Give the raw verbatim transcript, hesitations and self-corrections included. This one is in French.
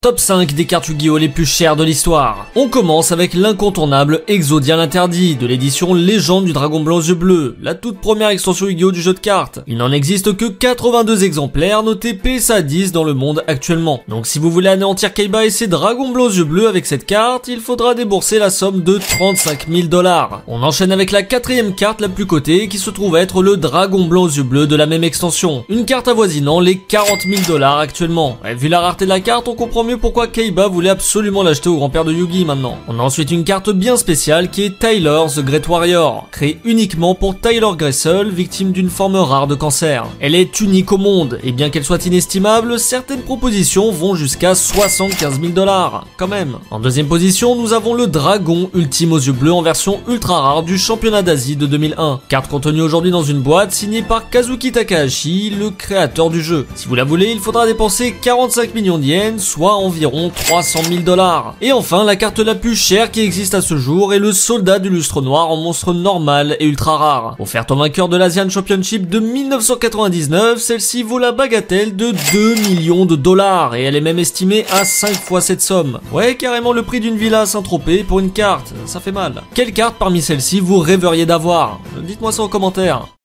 Top cinq des cartes Yu-Gi-Oh les plus chères de l'histoire. On commence avec l'incontournable Exodia l'Interdit de l'édition Légende du Dragon Blanc aux yeux bleus, la toute première extension Yu-Gi-Oh du jeu de cartes. Il n'en existe que quatre-vingt-deux exemplaires notés P S A dix dans le monde actuellement. Donc si vous voulez anéantir Kaiba et ses Dragons Blancs aux yeux bleus avec cette carte, il faudra débourser la somme de trente-cinq mille dollars. On enchaîne avec la quatrième carte la plus cotée qui se trouve être le Dragon Blanc aux yeux bleus de la même extension. Une carte avoisinant les quarante mille dollars actuellement. Et vu la rareté de la carte, on comprend mieux pourquoi Kaiba voulait absolument l'acheter au grand-père de Yugi maintenant. On a ensuite une carte bien spéciale qui est Tyler the Great Warrior, créée uniquement pour Tyler Gray seul, victime d'une forme rare de cancer. Elle est unique au monde, et bien qu'elle soit inestimable, certaines propositions vont jusqu'à soixante-quinze mille dollars, quand même. En deuxième position, nous avons le Dragon Ultime aux yeux bleus en version ultra rare du championnat d'Asie de deux mille un. Carte contenue aujourd'hui dans une boîte signée par Kazuki Takahashi, le créateur du jeu. Si vous la voulez, il faudra dépenser quarante-cinq millions de yens, soit environ trois cent mille dollars. Et enfin, la carte la plus chère qui existe à ce jour est le Soldat du Lustre Noir en monstre normal et ultra rare. Offerte au vainqueur de l'Asian Championship de mille neuf cent quatre-vingt-dix-neuf, celle-ci vaut la bagatelle de deux millions de dollars et elle est même estimée à cinq fois cette somme. Ouais, carrément le prix d'une villa à Saint-Tropez pour une carte, ça fait mal. Quelle carte parmi celles-ci vous rêveriez d'avoir? Dites-moi ça en commentaire.